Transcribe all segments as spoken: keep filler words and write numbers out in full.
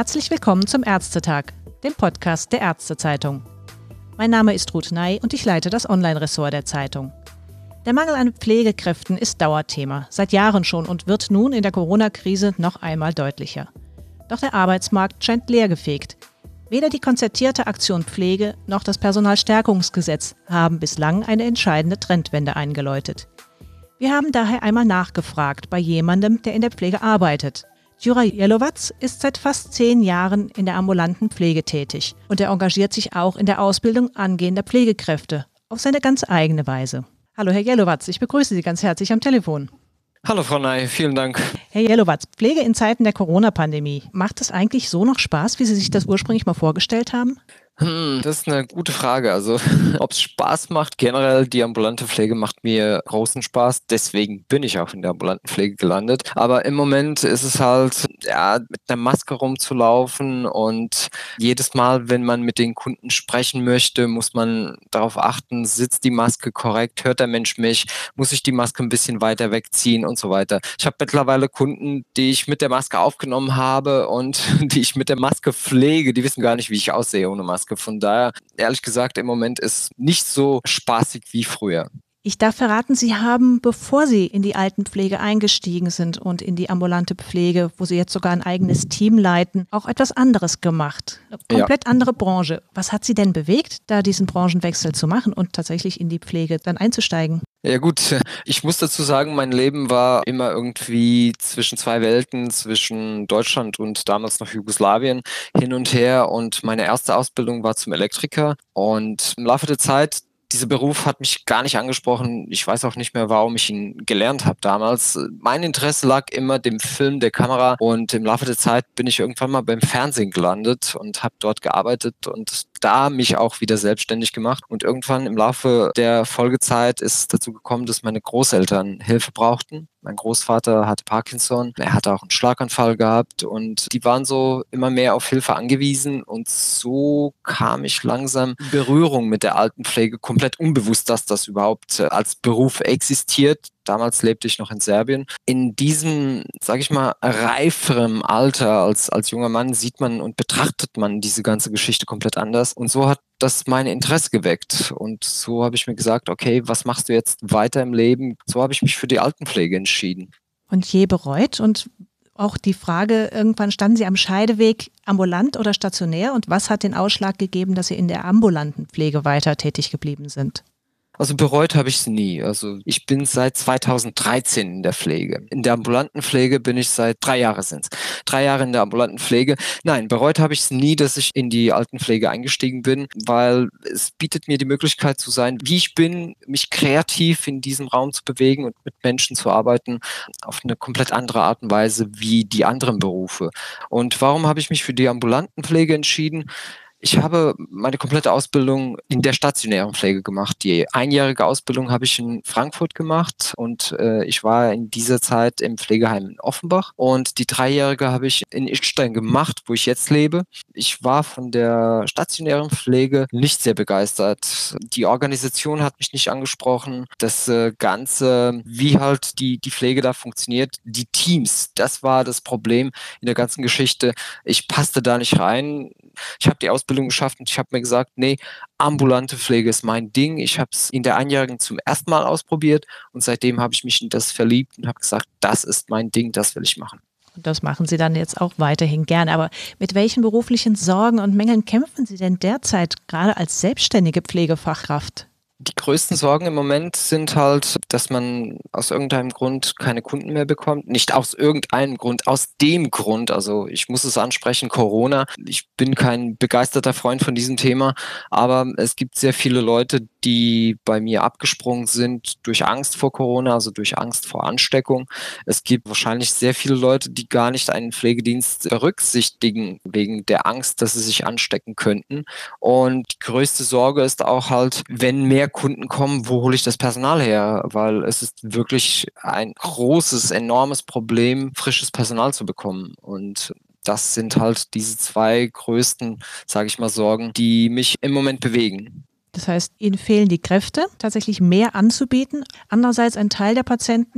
Herzlich willkommen zum Ärztetag, dem Podcast der Ärztezeitung. Mein Name ist Ruth Ney und ich leite das Online-Ressort der Zeitung. Der Mangel an Pflegekräften ist Dauerthema, seit Jahren schon und wird nun in der Corona-Krise noch einmal deutlicher. Doch der Arbeitsmarkt scheint leergefegt. Weder die konzertierte Aktion Pflege noch das Personalstärkungsgesetz haben bislang eine entscheidende Trendwende eingeläutet. Wir haben daher einmal nachgefragt bei jemandem, der in der Pflege arbeitet. Juraj Jelowatz ist seit fast zehn Jahren in der ambulanten Pflege tätig und er engagiert sich auch in der Ausbildung angehender Pflegekräfte auf seine ganz eigene Weise. Hallo Herr Jelowatz, ich begrüße Sie ganz herzlich am Telefon. Hallo Frau Ney, vielen Dank. Herr Jelowatz, Pflege in Zeiten der Corona-Pandemie, macht es eigentlich so noch Spaß, wie Sie sich das ursprünglich mal vorgestellt haben? Hm, das ist eine gute Frage. Also, ob es Spaß macht, generell die ambulante Pflege macht mir großen Spaß. Deswegen bin ich auch in der ambulanten Pflege gelandet. Aber im Moment ist es halt, ja, mit einer Maske rumzulaufen und jedes Mal, wenn man mit den Kunden sprechen möchte, muss man darauf achten, sitzt die Maske korrekt, hört der Mensch mich, muss ich die Maske ein bisschen weiter wegziehen und so weiter. Ich habe mittlerweile Kunden, die ich mit der Maske aufgenommen habe und die ich mit der Maske pflege, die wissen gar nicht, wie ich aussehe ohne Maske. Von daher, ehrlich gesagt, im Moment ist nicht so spaßig wie früher. Ich darf verraten, Sie haben, bevor Sie in die Altenpflege eingestiegen sind und in die ambulante Pflege, wo Sie jetzt sogar ein eigenes Team leiten, auch etwas anderes gemacht. Eine komplett ja. andere Branche. Was hat Sie denn bewegt, da diesen Branchenwechsel zu machen und tatsächlich in die Pflege dann einzusteigen? Ja gut, ich muss dazu sagen, mein Leben war immer irgendwie zwischen zwei Welten, zwischen Deutschland und damals noch Jugoslawien hin und her und meine erste Ausbildung war zum Elektriker und im Laufe der Zeit, dieser Beruf hat mich gar nicht angesprochen. Ich weiß auch nicht mehr, warum ich ihn gelernt habe damals. Mein Interesse lag immer dem Film, der Kamera und im Laufe der Zeit bin ich irgendwann mal beim Fernsehen gelandet und habe dort gearbeitet und da mich auch wieder selbstständig gemacht. Und irgendwann im Laufe der Folgezeit ist es dazu gekommen, dass meine Großeltern Hilfe brauchten. Mein Großvater hatte Parkinson, er hatte auch einen Schlaganfall gehabt und die waren so immer mehr auf Hilfe angewiesen und so kam ich langsam in Berührung mit der Altenpflege, komplett unbewusst, dass das überhaupt als Beruf existiert. Damals lebte ich noch in Serbien. In diesem, sage ich mal, reiferen Alter als, als junger Mann sieht man und betrachtet man diese ganze Geschichte komplett anders. Und so hat das mein Interesse geweckt. Und so habe ich mir gesagt, okay, was machst du jetzt weiter im Leben? So habe ich mich für die Altenpflege entschieden. Und je bereut und auch die Frage, irgendwann standen Sie am Scheideweg, ambulant oder stationär? Und was hat den Ausschlag gegeben, dass Sie in der ambulanten Pflege weiter tätig geblieben sind? Also bereut habe ich es nie. Also ich bin seit zweitausenddreizehn in der Pflege. In der ambulanten Pflege bin ich seit drei Jahre sind's. Drei Jahre in der ambulanten Pflege. Nein, bereut habe ich es nie, dass ich in die Altenpflege eingestiegen bin, weil es bietet mir die Möglichkeit zu sein, wie ich bin, mich kreativ in diesem Raum zu bewegen und mit Menschen zu arbeiten, auf eine komplett andere Art und Weise wie die anderen Berufe. Und warum habe ich mich für die ambulanten Pflege entschieden? Ich habe meine komplette Ausbildung in der stationären Pflege gemacht. Die einjährige Ausbildung habe ich in Frankfurt gemacht und äh, ich war in dieser Zeit im Pflegeheim in Offenbach und die dreijährige habe ich in Idstein gemacht, wo ich jetzt lebe. Ich war von der stationären Pflege nicht sehr begeistert. Die Organisation hat mich nicht angesprochen. Das äh, Ganze, wie halt die, die Pflege da funktioniert, die Teams, das war das Problem in der ganzen Geschichte. Ich passte da nicht rein. Ich habe die Ausbildung geschafft und ich habe mir gesagt, nee, ambulante Pflege ist mein Ding. Ich habe es in der Einjährigen zum ersten Mal ausprobiert und seitdem habe ich mich in das verliebt und habe gesagt, das ist mein Ding, das will ich machen. Und das machen Sie dann jetzt auch weiterhin gerne. Aber mit welchen beruflichen Sorgen und Mängeln kämpfen Sie denn derzeit, gerade als selbstständige Pflegefachkraft? Die größten Sorgen im Moment sind halt, dass man aus irgendeinem Grund keine Kunden mehr bekommt. Nicht aus irgendeinem Grund, aus dem Grund. Also ich muss es ansprechen, Corona. Ich bin kein begeisterter Freund von diesem Thema, aber es gibt sehr viele Leute, die bei mir abgesprungen sind durch Angst vor Corona, also durch Angst vor Ansteckung. Es gibt wahrscheinlich sehr viele Leute, die gar nicht einen Pflegedienst berücksichtigen, wegen der Angst, dass sie sich anstecken könnten. Und die größte Sorge ist auch halt, wenn mehr Kunden kommen, wo hole ich das Personal her? Weil es ist wirklich ein großes, enormes Problem, frisches Personal zu bekommen. Und das sind halt diese zwei größten, sage ich mal, Sorgen, die mich im Moment bewegen. Das heißt, Ihnen fehlen die Kräfte, tatsächlich mehr anzubieten. Andererseits, ein Teil der Patienten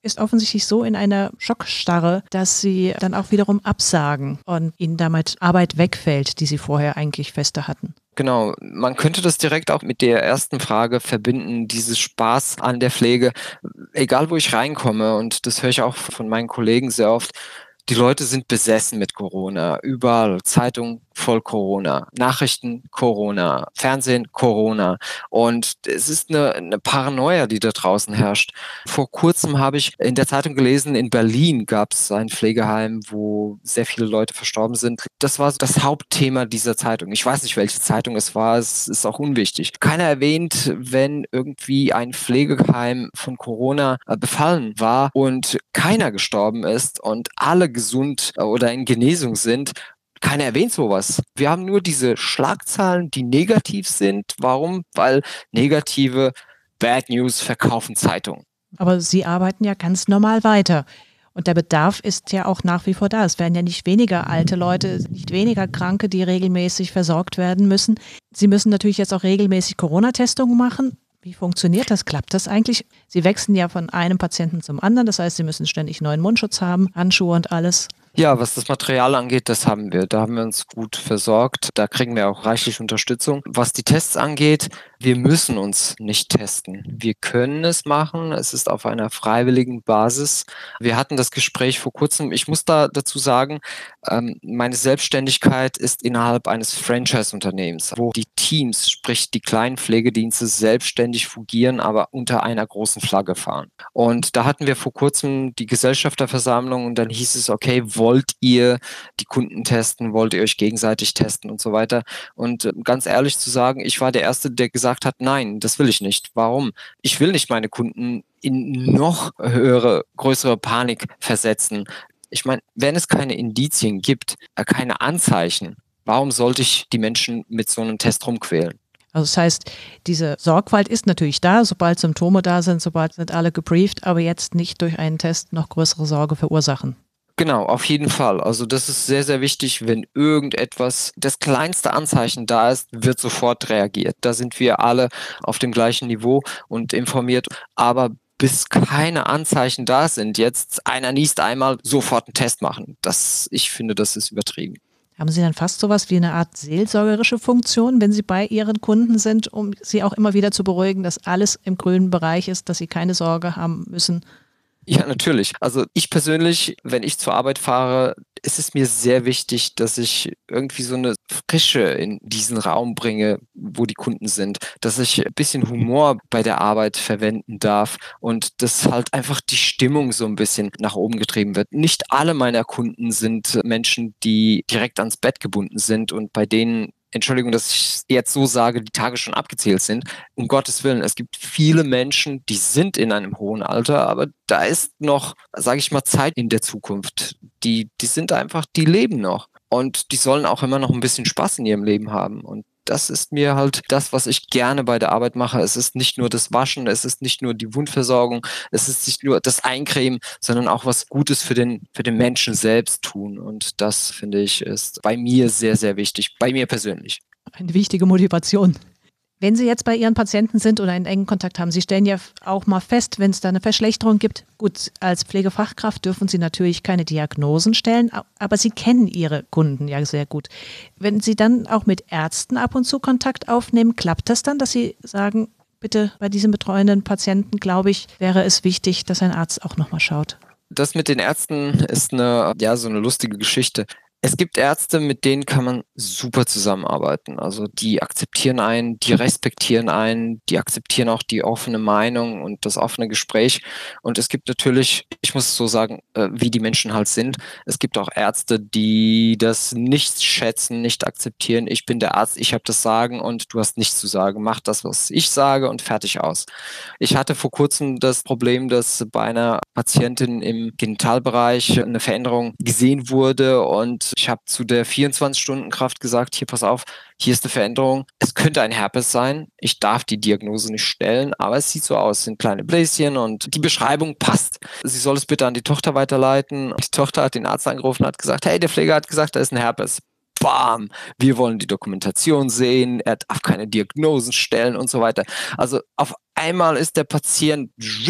ist offensichtlich so in einer Schockstarre, dass sie dann auch wiederum absagen und ihnen damit Arbeit wegfällt, die sie vorher eigentlich feste hatten. Genau, man könnte das direkt auch mit der ersten Frage verbinden, dieses Spaß an der Pflege. Egal, wo ich reinkomme, und das höre ich auch von meinen Kollegen sehr oft, die Leute sind besessen mit Corona. Überall Zeitung voll Corona, Nachrichten Corona, Fernsehen Corona. Und es ist eine, eine Paranoia, die da draußen herrscht. Vor kurzem habe ich in der Zeitung gelesen, in Berlin gab es ein Pflegeheim, wo sehr viele Leute verstorben sind. Das war das Hauptthema dieser Zeitung. Ich weiß nicht, welche Zeitung es war, es ist auch unwichtig. Keiner erwähnt, wenn irgendwie ein Pflegeheim von Corona befallen war und keiner gestorben ist und alle gesund oder in Genesung sind. Keiner erwähnt sowas. Wir haben nur diese Schlagzahlen, die negativ sind. Warum? Weil negative Bad News verkaufen Zeitungen. Aber Sie arbeiten ja ganz normal weiter. Und der Bedarf ist ja auch nach wie vor da. Es werden ja nicht weniger alte Leute, nicht weniger Kranke, die regelmäßig versorgt werden müssen. Sie müssen natürlich jetzt auch regelmäßig Corona-Testungen machen. Wie funktioniert das? Klappt das eigentlich? Sie wechseln ja von einem Patienten zum anderen. Das heißt, Sie müssen ständig neuen Mundschutz haben, Handschuhe und alles. Ja, was das Material angeht, das haben wir. Da haben wir uns gut versorgt. Da kriegen wir auch reichlich Unterstützung. Was die Tests angeht, wir müssen uns nicht testen. Wir können es machen. Es ist auf einer freiwilligen Basis. Wir hatten das Gespräch vor kurzem. Ich muss da dazu sagen, ähm, meine Selbstständigkeit ist innerhalb eines Franchise-Unternehmens, wo die Teams, sprich die kleinen Pflegedienste, selbstständig fungieren, aber unter einer großen Flagge fahren. Und da hatten wir vor kurzem die Gesellschafterversammlung und dann hieß es, okay, wollt ihr die Kunden testen, wollt ihr euch gegenseitig testen und so weiter. Und äh, ganz ehrlich zu sagen, ich war der Erste, der gesagt hat, nein, das will ich nicht. Warum? Ich will nicht meine Kunden in noch höhere, größere Panik versetzen. Ich meine, wenn es keine Indizien gibt, äh, keine Anzeichen, warum sollte ich die Menschen mit so einem Test rumquälen? Also das heißt, diese Sorgfalt ist natürlich da, sobald Symptome da sind, sobald sind alle gebrieft, aber jetzt nicht durch einen Test noch größere Sorge verursachen. Genau, auf jeden Fall. Also das ist sehr, sehr wichtig, wenn irgendetwas, das kleinste Anzeichen da ist, wird sofort reagiert. Da sind wir alle auf dem gleichen Niveau und informiert. Aber bis keine Anzeichen da sind, jetzt einer niest einmal, sofort einen Test machen. Das, ich finde, das ist übertrieben. Haben Sie dann fast sowas wie eine Art seelsorgerische Funktion, wenn Sie bei Ihren Kunden sind, um sie auch immer wieder zu beruhigen, dass alles im grünen Bereich ist, dass sie keine Sorge haben müssen? Ja, natürlich. Also ich persönlich, wenn ich zur Arbeit fahre, ist es mir sehr wichtig, dass ich irgendwie so eine Frische in diesen Raum bringe, wo die Kunden sind, dass ich ein bisschen Humor bei der Arbeit verwenden darf und dass halt einfach die Stimmung so ein bisschen nach oben getrieben wird. Nicht alle meiner Kunden sind Menschen, die direkt ans Bett gebunden sind und bei denen, Entschuldigung, dass ich jetzt so sage, die Tage schon abgezählt sind. Um Gottes Willen, es gibt viele Menschen, die sind in einem hohen Alter, aber da ist noch, sage ich mal, Zeit in der Zukunft. Die, die sind einfach, die leben noch. Und die sollen auch immer noch ein bisschen Spaß in ihrem Leben haben. Und das ist mir halt das, was ich gerne bei der Arbeit mache. Es ist nicht nur das Waschen, es ist nicht nur die Wundversorgung, es ist nicht nur das Eincremen, sondern auch was Gutes für den, für den Menschen selbst tun. Und das, finde ich, ist bei mir sehr, sehr wichtig, bei mir persönlich. Eine wichtige Motivation. Wenn Sie jetzt bei Ihren Patienten sind oder einen engen Kontakt haben, Sie stellen ja auch mal fest, wenn es da eine Verschlechterung gibt. Gut, als Pflegefachkraft dürfen Sie natürlich keine Diagnosen stellen, aber Sie kennen Ihre Kunden ja sehr gut. Wenn Sie dann auch mit Ärzten ab und zu Kontakt aufnehmen, klappt das dann, dass Sie sagen, bitte bei diesem betreuenden Patienten, glaube ich, wäre es wichtig, dass ein Arzt auch nochmal schaut? Das mit den Ärzten ist eine, ja, so eine lustige Geschichte. Es gibt Ärzte, mit denen kann man super zusammenarbeiten. Also die akzeptieren einen, die respektieren einen, die akzeptieren auch die offene Meinung und das offene Gespräch. Und es gibt natürlich, ich muss es so sagen, äh, wie die Menschen halt sind. Es gibt auch Ärzte, die das nicht schätzen, nicht akzeptieren. Ich bin der Arzt, ich habe das Sagen und du hast nichts zu sagen. Mach das, was ich sage und fertig aus. Ich hatte vor kurzem das Problem, dass bei einer Patientin im Genitalbereich eine Veränderung gesehen wurde und ich habe zu der vierundzwanzig-Stunden-Kraft gesagt, hier pass auf, hier ist eine Veränderung. Es könnte ein Herpes sein. Ich darf die Diagnose nicht stellen, aber es sieht so aus, es sind kleine Bläschen und die Beschreibung passt. Sie soll es bitte an die Tochter weiterleiten. Die Tochter hat den Arzt angerufen und hat gesagt, hey, der Pfleger hat gesagt, da ist ein Herpes. Bam, wir wollen die Dokumentation sehen, er darf keine Diagnosen stellen und so weiter. Also auf einmal ist der Patient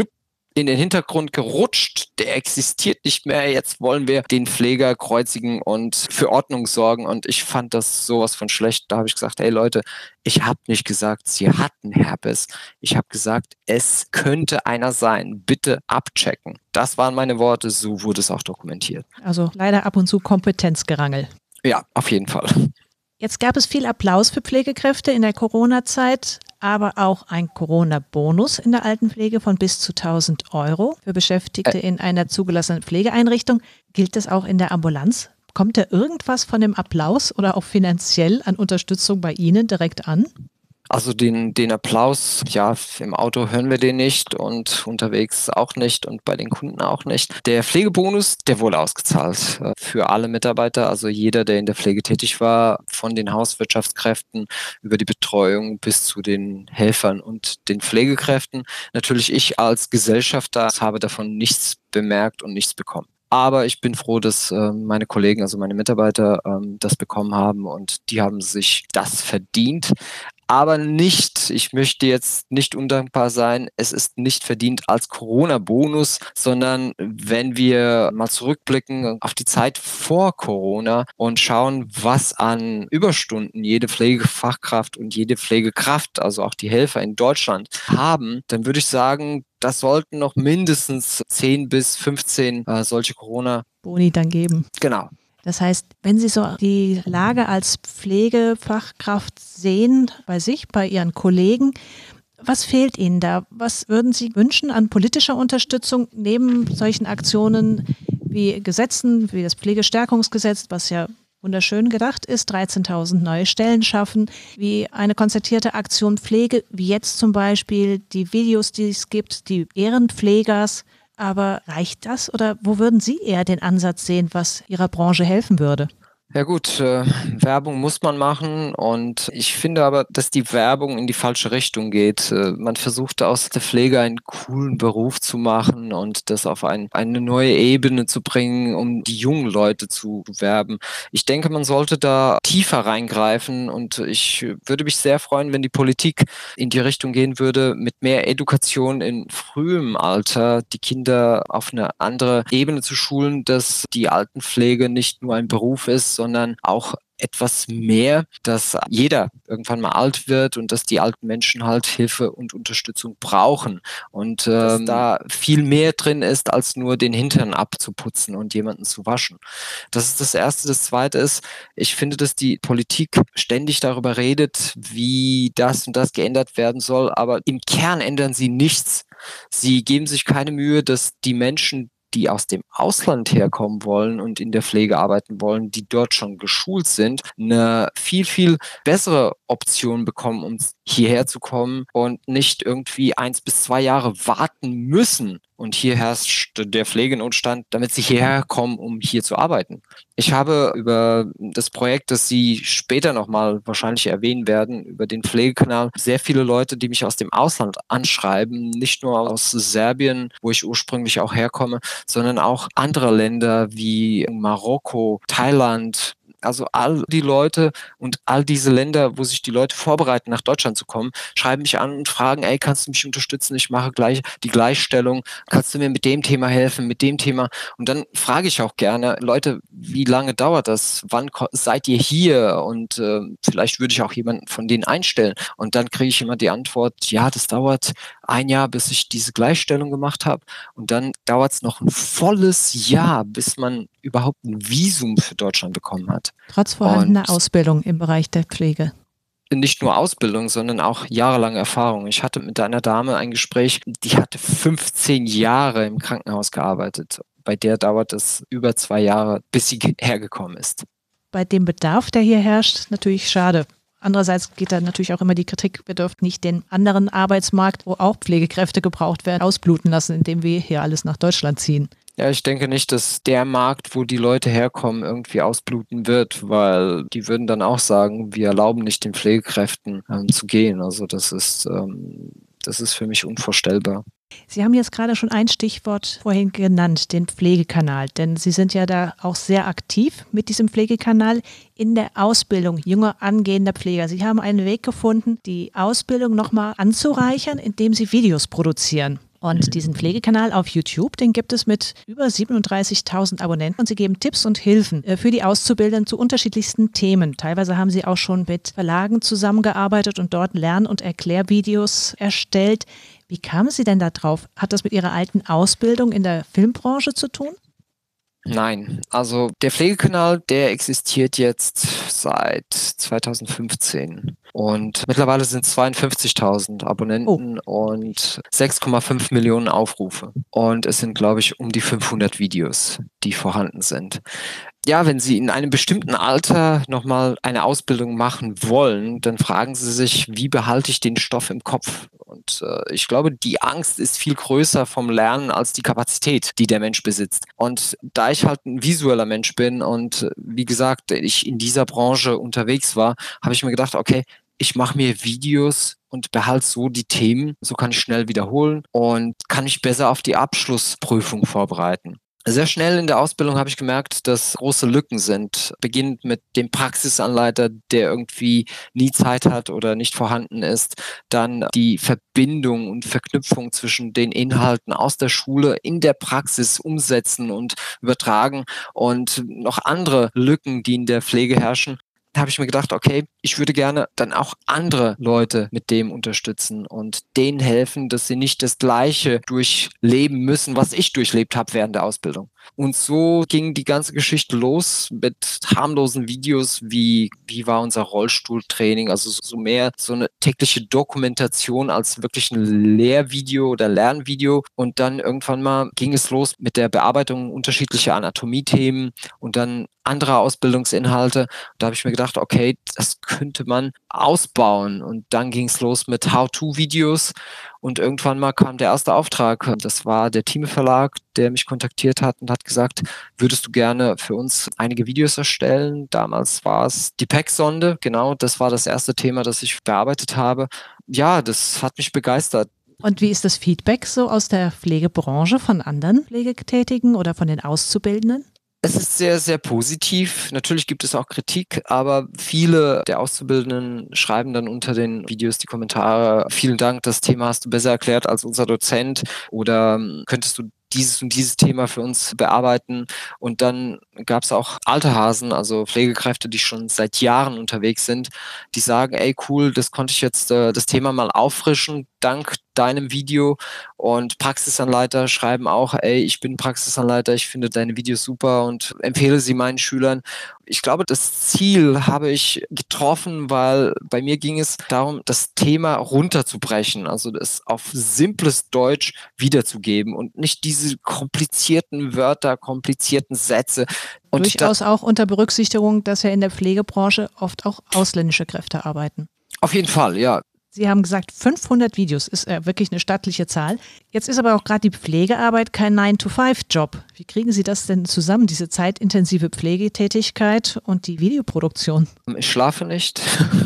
in den Hintergrund gerutscht, der existiert nicht mehr, jetzt wollen wir den Pfleger kreuzigen und für Ordnung sorgen und ich fand das sowas von schlecht. Da habe ich gesagt, hey Leute, ich habe nicht gesagt, sie hatten Herpes. Ich habe gesagt, es könnte einer sein, bitte abchecken. Das waren meine Worte, so wurde es auch dokumentiert. Also leider ab und zu Kompetenzgerangel. Ja, auf jeden Fall. Jetzt gab es viel Applaus für Pflegekräfte in der Corona-Zeit, aber auch ein Corona-Bonus in der Altenpflege von bis zu tausend Euro für Beschäftigte in einer zugelassenen Pflegeeinrichtung. Gilt das auch in der Ambulanz? Kommt da irgendwas von dem Applaus oder auch finanziell an Unterstützung bei Ihnen direkt an? Also den, den Applaus, ja, im Auto hören wir den nicht und unterwegs auch nicht und bei den Kunden auch nicht. Der Pflegebonus, der wurde ausgezahlt äh, für alle Mitarbeiter, also jeder, der in der Pflege tätig war, von den Hauswirtschaftskräften über die Betreuung bis zu den Helfern und den Pflegekräften. Natürlich ich als Gesellschafter habe davon nichts bemerkt und nichts bekommen. Aber ich bin froh, dass äh, meine Kollegen, also meine Mitarbeiter, ähm, das bekommen haben und die haben sich das verdient. Aber nicht, ich möchte jetzt nicht undankbar sein, es ist nicht verdient als Corona-Bonus, sondern wenn wir mal zurückblicken auf die Zeit vor Corona und schauen, was an Überstunden jede Pflegefachkraft und jede Pflegekraft, also auch die Helfer in Deutschland haben, dann würde ich sagen, das sollten noch mindestens zehn bis fünfzehn äh, solche Corona-Boni dann geben. Genau. Das heißt, wenn Sie so die Lage als Pflegefachkraft sehen, bei sich, bei Ihren Kollegen, was fehlt Ihnen da? Was würden Sie wünschen an politischer Unterstützung neben solchen Aktionen wie Gesetzen, wie das Pflegestärkungsgesetz, was ja wunderschön gedacht ist, dreizehntausend neue Stellen schaffen, wie eine konzertierte Aktion Pflege, wie jetzt zum Beispiel die Videos, die es gibt, die Ehrenpflegers. Aber reicht das oder wo würden Sie eher den Ansatz sehen, was Ihrer Branche helfen würde? Ja gut, äh, Werbung muss man machen und ich finde aber, dass die Werbung in die falsche Richtung geht. Äh, man versucht aus der Pflege einen coolen Beruf zu machen und das auf ein, eine neue Ebene zu bringen, um die jungen Leute zu werben. Ich denke, man sollte da tiefer reingreifen und ich würde mich sehr freuen, wenn die Politik in die Richtung gehen würde, mit mehr Education in frühem Alter die Kinder auf eine andere Ebene zu schulen, dass die Altenpflege nicht nur ein Beruf ist, sondern auch etwas mehr, dass jeder irgendwann mal alt wird und dass die alten Menschen halt Hilfe und Unterstützung brauchen und ähm, da viel mehr drin ist, als nur den Hintern abzuputzen und jemanden zu waschen. Das ist das Erste. Das Zweite ist, ich finde, dass die Politik ständig darüber redet, wie das und das geändert werden soll, aber im Kern ändern sie nichts. Sie geben sich keine Mühe, dass die Menschen, die aus dem Ausland herkommen wollen und in der Pflege arbeiten wollen, die dort schon geschult sind, eine viel, viel bessere Option bekommen, um hierher zu kommen und nicht irgendwie eins bis zwei Jahre warten müssen. Und hier herrscht der Pflegenotstand, damit sie hierher kommen, um hier zu arbeiten. Ich habe über das Projekt, das Sie später nochmal wahrscheinlich erwähnen werden, über den Pflegekanal, sehr viele Leute, die mich aus dem Ausland anschreiben, nicht nur aus Serbien, wo ich ursprünglich auch herkomme, sondern auch andere Länder wie Marokko, Thailand. Also all die Leute und all diese Länder, wo sich die Leute vorbereiten, nach Deutschland zu kommen, schreiben mich an und fragen, ey, kannst du mich unterstützen? Ich mache gleich die Gleichstellung. Kannst du mir mit dem Thema helfen, mit dem Thema? Und dann frage ich auch gerne, Leute, wie lange dauert das? Wann seid ihr hier? Und äh, vielleicht würde ich auch jemanden von denen einstellen. Und dann kriege ich immer die Antwort, ja, das dauert ein Jahr, bis ich diese Gleichstellung gemacht habe. Und dann dauert es noch ein volles Jahr, bis man überhaupt ein Visum für Deutschland bekommen hat. Trotz vorhandener Und Ausbildung im Bereich der Pflege. Nicht nur Ausbildung, sondern auch jahrelange Erfahrung. Ich hatte mit einer Dame ein Gespräch, die hatte fünfzehn Jahre im Krankenhaus gearbeitet. Bei der dauert es über zwei Jahre, bis sie hergekommen ist. Bei dem Bedarf, der hier herrscht, natürlich schade. Andererseits geht da natürlich auch immer die Kritik, wir dürfen nicht den anderen Arbeitsmarkt, wo auch Pflegekräfte gebraucht werden, ausbluten lassen, indem wir hier alles nach Deutschland ziehen. Ja, ich denke nicht, dass der Markt, wo die Leute herkommen, irgendwie ausbluten wird, weil die würden dann auch sagen, wir erlauben nicht den Pflegekräften ähm, zu gehen. Also das ist, ähm, das ist für mich unvorstellbar. Sie haben jetzt gerade schon ein Stichwort vorhin genannt, den Pflegekanal, denn Sie sind ja da auch sehr aktiv mit diesem Pflegekanal in der Ausbildung junger angehender Pfleger. Sie haben einen Weg gefunden, die Ausbildung nochmal anzureichern, indem Sie Videos produzieren. Und diesen Pflegekanal auf YouTube, den gibt es mit über siebenunddreißigtausend Abonnenten und Sie geben Tipps und Hilfen für die Auszubildenden zu unterschiedlichsten Themen. Teilweise haben Sie auch schon mit Verlagen zusammengearbeitet und dort Lern- und Erklärvideos erstellt. Wie kamen Sie denn da drauf? Hat das mit Ihrer alten Ausbildung in der Filmbranche zu tun? Nein, also der Pflegekanal, der existiert jetzt seit zweitausendfünfzehn und mittlerweile sind es zweiundfünfzigtausend Abonnenten oh. und sechs Komma fünf Millionen Aufrufe und es sind, glaube ich, um die fünfhundert Videos, die vorhanden sind. Ja, wenn Sie in einem bestimmten Alter nochmal eine Ausbildung machen wollen, dann fragen Sie sich, wie behalte ich den Stoff im Kopf? Und äh, ich glaube, die Angst ist viel größer vom Lernen als die Kapazität, die der Mensch besitzt. Und da ich halt ein visueller Mensch bin und äh, wie gesagt, ich in dieser Branche unterwegs war, habe ich mir gedacht, okay, ich mache mir Videos und behalte so die Themen, so kann ich schnell wiederholen und kann mich besser auf die Abschlussprüfung vorbereiten. Sehr schnell in der Ausbildung habe ich gemerkt, dass große Lücken sind. Beginnend mit dem Praxisanleiter, der irgendwie nie Zeit hat oder nicht vorhanden ist. Dann die Verbindung und Verknüpfung zwischen den Inhalten aus der Schule in der Praxis umsetzen und übertragen und noch andere Lücken, die in der Pflege herrschen. Da habe ich mir gedacht, okay, ich würde gerne dann auch andere Leute mit dem unterstützen und denen helfen, dass sie nicht das Gleiche durchleben müssen, was ich durchlebt habe während der Ausbildung. Und so ging die ganze Geschichte los mit harmlosen Videos wie, wie war unser Rollstuhltraining, also so mehr so eine tägliche Dokumentation als wirklich ein Lehrvideo oder Lernvideo. Und dann irgendwann mal ging es los mit der Bearbeitung unterschiedlicher Anatomiethemen und dann andere Ausbildungsinhalte. Da habe ich mir gedacht, okay, das könnte man ausbauen. Und dann ging es los mit How-to-Videos. Und irgendwann mal kam der erste Auftrag. Das war der Thieme Verlag, der mich kontaktiert hat und hat gesagt, würdest du gerne für uns einige Videos erstellen? Damals war es die P E C-Sonde. Genau, das war das erste Thema, das ich bearbeitet habe. Ja, das hat mich begeistert. Und wie ist das Feedback so aus der Pflegebranche von anderen Pflegetätigen oder von den Auszubildenden? Es ist sehr, sehr positiv. Natürlich gibt es auch Kritik, aber viele der Auszubildenden schreiben dann unter den Videos die Kommentare, vielen Dank, das Thema hast du besser erklärt als unser Dozent oder könntest du dieses und dieses Thema für uns bearbeiten. Und dann gab es auch alte Hasen, also Pflegekräfte, die schon seit Jahren unterwegs sind, die sagen, ey cool, das konnte ich jetzt äh, das Thema mal auffrischen, dank deinem Video. Und Praxisanleiter schreiben auch, ey, ich bin Praxisanleiter, ich finde deine Videos super und empfehle sie meinen Schülern. Ich glaube, das Ziel habe ich getroffen, weil bei mir ging es darum, das Thema runterzubrechen, also das auf simples Deutsch wiederzugeben und nicht diese komplizierten Wörter, komplizierten Sätze. Und durchaus auch unter Berücksichtigung, dass ja in der Pflegebranche oft auch ausländische Kräfte arbeiten. Auf jeden Fall, ja. Sie haben gesagt, fünfhundert Videos ist äh, wirklich eine stattliche Zahl. Jetzt ist aber auch gerade die Pflegearbeit kein nine to five Job. Wie kriegen Sie das denn zusammen, diese zeitintensive Pflegetätigkeit und die Videoproduktion? Ich schlafe nicht.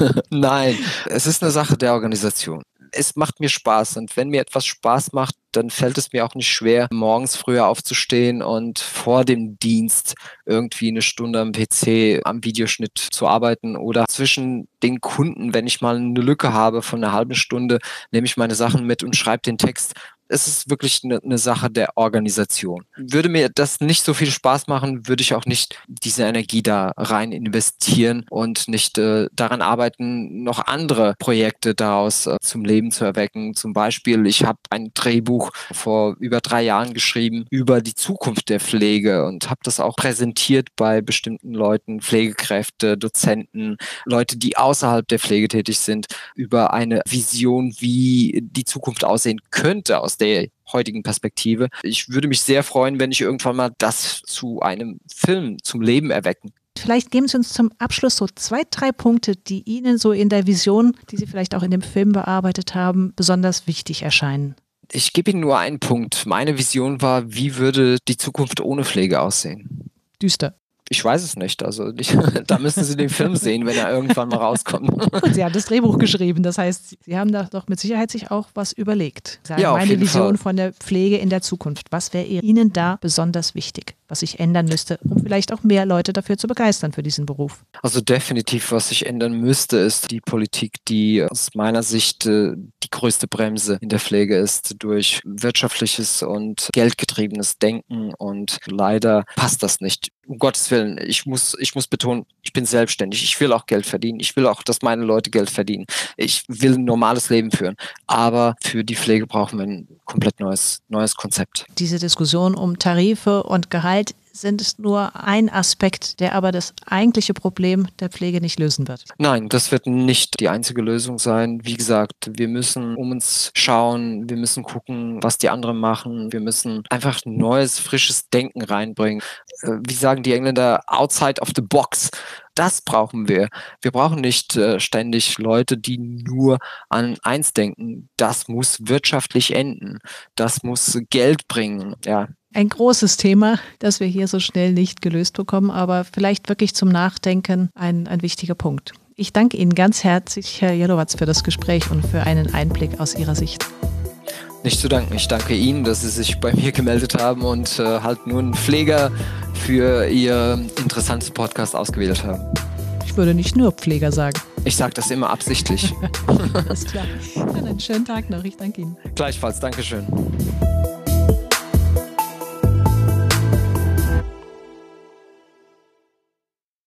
Nein, es ist eine Sache der Organisation. Es macht mir Spaß und wenn mir etwas Spaß macht, dann fällt es mir auch nicht schwer, morgens früher aufzustehen und vor dem Dienst irgendwie eine Stunde am P C, am Videoschnitt zu arbeiten oder zwischen den Kunden, wenn ich mal eine Lücke habe von einer halben Stunde, nehme ich meine Sachen mit und schreibe den Text. Es ist wirklich eine, eine Sache der Organisation. Würde mir das nicht so viel Spaß machen, würde ich auch nicht diese Energie da rein investieren und nicht äh, daran arbeiten, noch andere Projekte daraus äh, zum Leben zu erwecken. Zum Beispiel, ich habe ein Drehbuch vor über drei Jahren geschrieben über die Zukunft der Pflege und habe das auch präsentiert bei bestimmten Leuten, Pflegekräfte, Dozenten, Leute, die außerhalb der Pflege tätig sind, über eine Vision, wie die Zukunft aussehen könnte aus der heutigen Perspektive. Ich würde mich sehr freuen, wenn ich irgendwann mal das zu einem Film zum Leben erwecken. Vielleicht geben Sie uns zum Abschluss so zwei, drei Punkte, die Ihnen so in der Vision, die Sie vielleicht auch in dem Film bearbeitet haben, besonders wichtig erscheinen. Ich gebe Ihnen nur einen Punkt. Meine Vision war, wie würde die Zukunft ohne Pflege aussehen? Düster. Ich weiß es nicht. Also ich, da müssen Sie den Film sehen, wenn er irgendwann mal rauskommt. Und Sie haben das Drehbuch geschrieben. Das heißt, Sie haben da doch mit Sicherheit sich auch was überlegt. Sagen, ja, auf meine jeden Vision Fall. von der Pflege in der Zukunft. Was wäre Ihnen da besonders wichtig? was sich ändern müsste, um vielleicht auch mehr Leute dafür zu begeistern für diesen Beruf? Also definitiv, was sich ändern müsste, ist die Politik, die aus meiner Sicht äh, die größte Bremse in der Pflege ist, durch wirtschaftliches und geldgetriebenes Denken, und leider passt das nicht. Um Gottes Willen, ich muss, ich muss betonen, ich bin selbstständig, ich will auch Geld verdienen, ich will auch, dass meine Leute Geld verdienen, ich will ein normales Leben führen, aber für die Pflege brauchen wir ein komplett neues, neues Konzept. Diese Diskussion um Tarife und Gehalt sind nur ein Aspekt, der aber das eigentliche Problem der Pflege nicht lösen wird. Nein, das wird nicht die einzige Lösung sein. Wie gesagt, wir müssen um uns schauen, wir müssen gucken, was die anderen machen. Wir müssen einfach neues, frisches Denken reinbringen. Wie sagen die Engländer, outside of the box. Das brauchen wir. Wir brauchen nicht äh, ständig Leute, die nur an eins denken. Das muss wirtschaftlich enden. Das muss Geld bringen. Ja. Ein großes Thema, das wir hier so schnell nicht gelöst bekommen, aber vielleicht wirklich zum Nachdenken ein, ein wichtiger Punkt. Ich danke Ihnen ganz herzlich, Herr Jelowatz, für das Gespräch und für einen Einblick aus Ihrer Sicht. Nicht zu danken. Ich danke Ihnen, dass Sie sich bei mir gemeldet haben und äh, halt nur einen Pfleger für Ihr interessantes Podcast ausgewählt haben. Ich würde nicht nur Pfleger sagen. Ich sage das immer absichtlich. Alles klar. Dann einen schönen Tag noch. Ich danke Ihnen. Gleichfalls. Dankeschön.